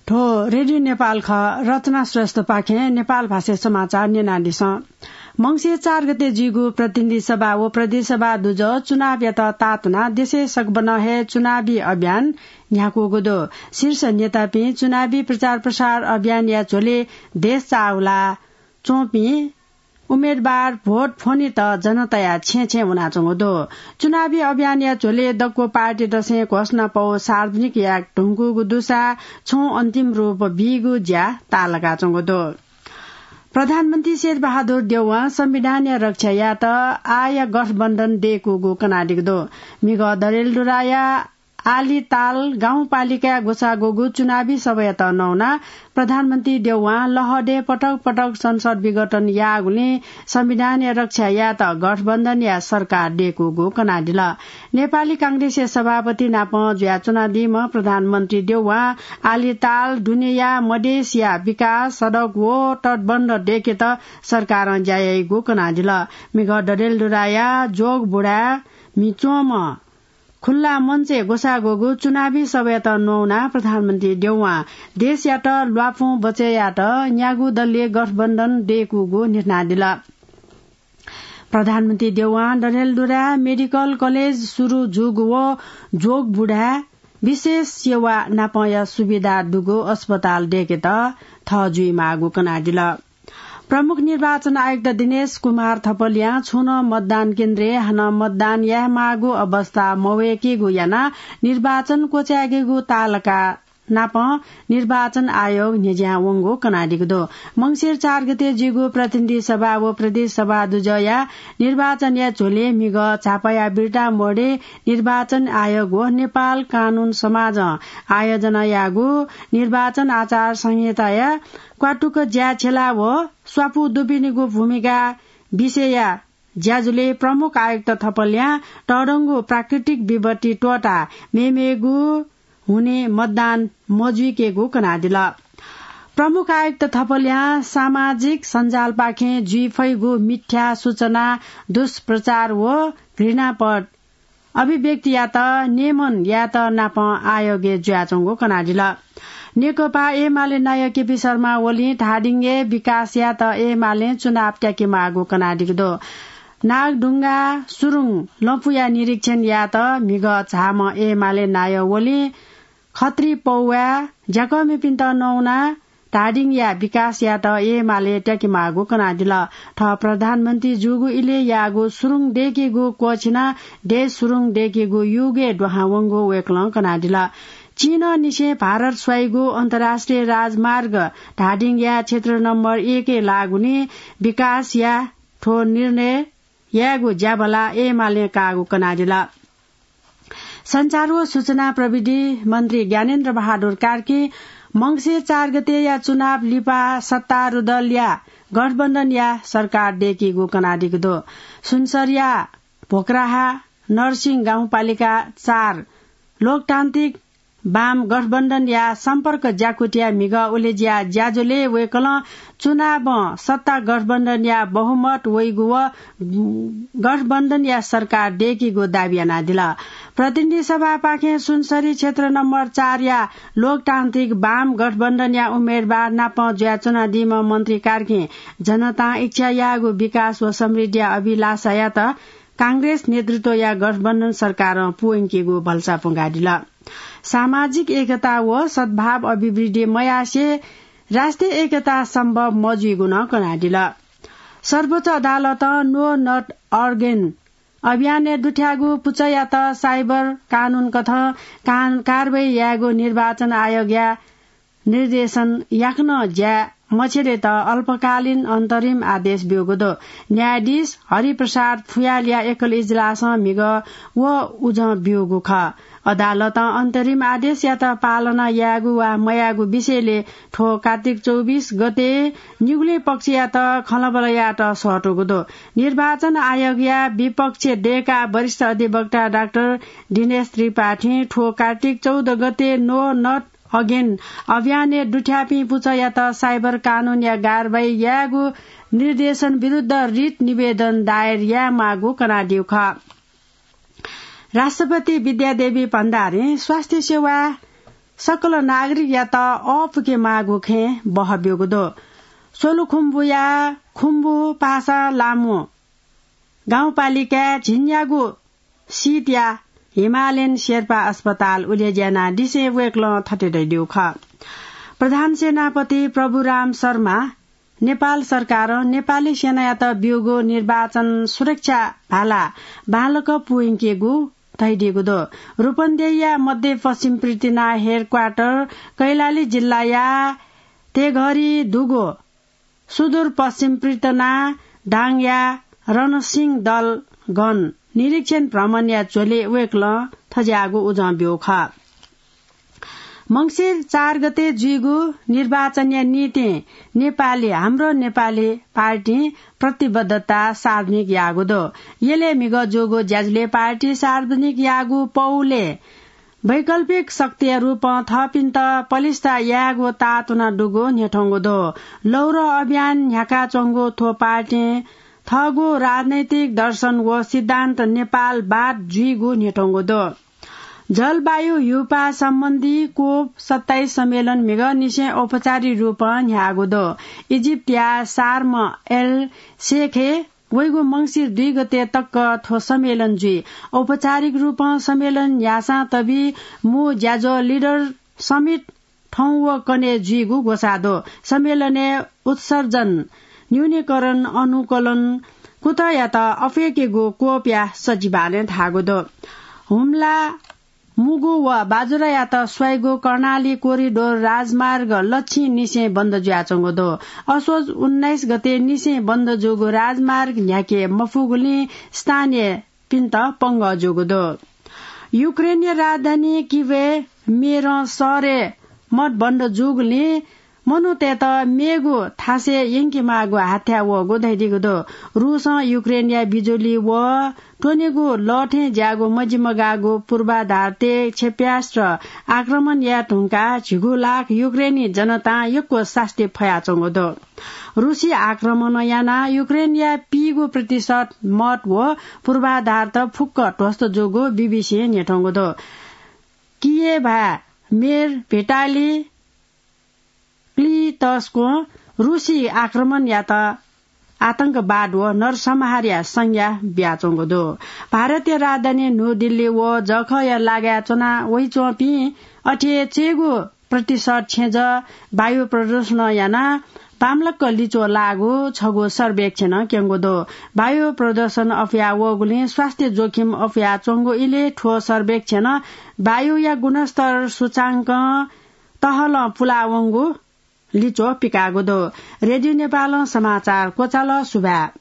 ठो रेडियो नेपाल ख रचना श्रेष्ठ पाखे नेपाल भाषा समाचार नेनालिस मंगसे 4 गते जिगु प्रतिनिधि सभा व प्रदेश सभा दुज चुनाव यत तातना देशे सकबन है चुनावी अभियान यहाँको गोदो शीर्ष नेता पि चुनावी प्रचार प्रसार अभियान या चोले देश चाउला चोपी उम्मेदवार भोट फोनी त जनता छे हुना चंगोदो चुनावी अभियान या चोले दक्को पार्टी दशे घोषणा पौ सार्वजनिक या ढुंगु गुदुसा छौ अंतिम रूप बिगु ज्या तालगा चंगोदो प्रधानमन्त्री शेर बहादुर देउवा संविधान रक्षा या त आय गठबन्धन देको गो कनाडिगदो मिग दरेल डुराया आली ताल गाउँपालिका गोसा गोगु चुनावी सभा त नौना प्रधानमन्त्री देउवा लहडे पटक पटक संसद विघटन यागुले संविधान रक्षा या त गठबन्धन या सरकार डेको गो कनाडिल नेपाली कांग्रेस सभापति नाप ज्या चुनादीमा प्रधानमन्त्री देउवा आली ताल दुनिया मधेस या विकास सड़क वो तटबन्ध डेके त सरकार ज्याए गो कनाडिल मिग डरेल डुराया जोग बुढा मिचोम खुल्ला मञ्चे गोसा गोगु चुनावी सभा त नौना प्रधानमन्त्री देउवा देश याट ल्वाफु बचे याट न्यागु दलीय गठबन्धन डेकु गो निर्णय दिल प्रधानमन्त्री देउवा डरेलडुरा मेडिकल कलेज सुरु जुग व जोग बुढा विशेष सेवा नापय सुविधा दुगो अस्पताल डेके त थजुई मागु कनाडिल प्रमुख निर्वाचन आयुक्त दिनेश कुमार थपलिया छुन मतदान केन्द्र हन मतदान या मागु अवस्था मवेकी गुयाना निर्वाचन कोच्यागेगु तालका नाप निर्वाचन आयोग निज्या वंगो कनाडिगदो मंगसिर 4 गते जिगु प्रतिनिधि सभा व प्रदेश सभा दुजया निर्वाचन या झोले मिग छापया बिर्टा मोडे निर्वाचन आयोग व नेपाल कानून समाज आयोजना यागु निर्वाचन आचार संहिता या क्वाटुक ज्या छेला व स्वापु दुबिनीको भूमिका विषय ज्याजुले प्रमुख आयुक्त थपल्या टडंगु प्राकृतिक विपत्ति टोटा मेमेगु हुने मतदान मजुइकेगु कनादिल प्रमुख आयुक्त थपल्या सामाजिक सञ्जाल पाखे जुइफैगु मिथ्या सूचना दुष्प्रचार व घृणापट अभिव्यक्ति या त नेमन या त नाप आयोगे ज्याचंगो कनादिल नेकपा एमाले नायक केपी शर्मा ओली ढाडिङ्गे विकास या त एमाले चुनाव ट्याके मागो कनाडिगदो नागढुङ्गा सुरुङ लम्फुया निरीक्षण या त मिग झाम एमाले नाय ओली खत्री पौवा ज्याकमे पिन्त नौना ढाडिङ या विकास या त एमाले ट्याके मागो कनाडिल ठ प्रधानमन्त्री जुगु इले यागो सुरुङ डेकेगो कोछिना देश सुरुङ डेकेगो युगे डोहावंगो वेक्ल कनाडिल चीन निशे भारत स्वाइगो अन्तर्राष्ट्रिय राजमार्ग ढाडिङ या क्षेत्र नम्बर 1 लागुने विकास या ठो निर्णय यागो ज्याबला एमाले कागो कनाडिला संचार व सूचना प्रविधि मन्त्री ज्ञानेन्द्र बहादुर कार्की मंगसिर 4 गते या चुनाव लिपा सत्तारूढ़ दल या गठबन्धन या सरकार डेकेगो कनाडिगदो सुनसरिया भोकराहा नरसिंह गाउँपालिका 4 लोकतान्त्रिक वाम गठबन्धन या सम्पर्क ज्याकुटिया मिग उलेजिया ज्याजोले वेकल चुनाव सत्ता गठबन्धन या बहुमत वैगु गठबन्धन या सरकार डेकीगो दाबियाना दिल प्रतिनिधि सभा पाखे सुनसरी क्षेत्र नम्बर 4 या लोकतान्त्रिक वाम गठबन्धन या उम्मेदवार नाप ज्या चुनादीम मन्त्री कार्के जनता इच्छा यागु विकास व समृद्धि अभिलाषा या त कांग्रेस नेतृत्व या गठबन्धन सरकार पुएंकेगो भल्सा पुंगाडिल सामाजिक एकता व सद्भाव अभिवृद्धि मयासे राष्ट्रिय एकता सम्भव मजुइगुन कनाडिल सर्वोच्च अदालत नो नट अर्गेन अभियान दुठ्यागु पुचया त साइबर कानून कथ कारवाही यागो निर्वाचन आयोग या निर्देशन याक्न ज्या मछेले त अल्पकालीन अन्तरिम आदेश बियोगदो न्यायाधीश हरिप्रसाद फुयालिया एकल इजलास मिग व उज बियोगु ख अदालत अन्तरिम आदेश या त पालना यागु वा मयागु विषयले ठो कार्तिक 24 गते निगुले पक्ष या त खलबल या त सटोगदो निर्वाचन आयोग या विपक्ष डेका वरिष्ठ अधिवक्ता डाक्टर दिनेश त्रिपाठी ठो कार्तिक 14 गते नो नट अगेन अभियान दुठ्यापी पुछ या त साइबर कानून या कारवाही यागु निर्देशन विरुद्ध रिट निवेदन दायर या मागु कनाडियो ख राष्ट्रपति विद्यादेवी भण्डारी स्वास्थ्य सेवा सकल नागरिक या त अफके मागु खे बहब्योगुदो सोलुखुम्बु या खुम्बु पासा लामो गाउँपालिका झिन्यागु सीट या हिमालयन शेर्पा अस्पताल उलेज्याना डिसे वेक्ल थटेदैड्यु ख प्रधान सेनापति प्रभुराम शर्मा नेपाल सरकार नेपाली सेना या त ब्युगो निर्वाचन सुरक्षा भाला बालक पुइङ्केगु तैडिगुदो रूपन्देहिया मध्य पश्चिम पृतिना हेडक्वार्टर कैलाली जिल्ला या तेघरी दुगो सुदूर पश्चिम पृतना डाङ्या रणसिंह दल गण निरीक्षण भ्रमण या चोले वेक्ल थज्यागु उजब्यो ख मंसिर 4 गते जुइगु निर्वाचन या नीति नेपाली हाम्रो नेपाली पार्टी प्रतिबद्धता सार्वजनिक यागुदो येले मिग जोगो ज्याजले पार्टी सार्वजनिक यागु पौले वैकल्पिक शक्ति रूप थपिन्त पलिस्ता यागो तातुना डुगो नेठोंगोदो लौरो अभियान ह्याका चंगो थो पार्टी थगो राजनैतिक दर्शन व सिद्धान्त नेपाल बाट जुइगु नेठोंगोदो जलवायु युपा सम्बन्धी कोप 27 सम्मेलन मिग निशे औपचारिक रूप ह्यागुदो इजिप्ट या सार्म एल शेखे वैगु मंसिर 2 गते तक थो सम्मेलन जुई औपचारिक रूप सम्मेलन यासा तबी मु ज्याजो लिडर समिट ठौं व कने जुइगु गोसादो सम्मेलने उत्सर्जन न्यूनीकरण अनुकूलन कुत या त अफेकेगु कोप या सजिबाले थागुदो हुम्ला मुगु व बाजुरा या त स्वाइगो कर्णाली कोरिडोर राजमार्ग लच्छी निसे बन्द ज्याचंगोदो असोज 19 गते निसे बन्द जोगो राजमार्ग न्याके मफुगुली स्थानीय पिन्त पंग जोगोदो युक्रेनिय राजधानी किवे मेरो सरे मत बन्द जोगुली मनु तेत मेगु थासे यंकी मागु हाथ्या व गोदैदिगुदो रुस युक्रेनिया बिजुली व टोनेगु लठे ज्यागो मजिमगागो पूर्वाधारते क्षेप्यास्त्र आक्रमण या ढुंका झिगु लाख युक्रेनी जनता यको शास्त्रीय फयाचंगोदो रुसी आक्रमण याना युक्रेनिया पीगु प्रतिशत मत व पूर्वाधार त फुक्क ध्वस्त जोगो बीबीसी नेठंगोदो किए भा मेर भेटाली क्लितसको रुसी आक्रमण या त आतंकवाद व नरसंहार संज्ञा ब्याचोंगोदो भारतीय राजधानी न्यू दिल्ली व जख या लाग्या चना वही चोपी अठे चेगु प्रतिशत छेज वायु प्रदूषण याना पामलक लिचो लागु छगो सर्वेक्षण केंगोदो वायु प्रदूषण अफया वगुले स्वास्थ्य जोखिम अफया चोंगो इले ठो सर्वेक्षण वायु या गुणस्तर सूचांक तहल पुलावंगु लिचो पिकागोदो रेडियो नेपाल समाचार कोचाल सुबा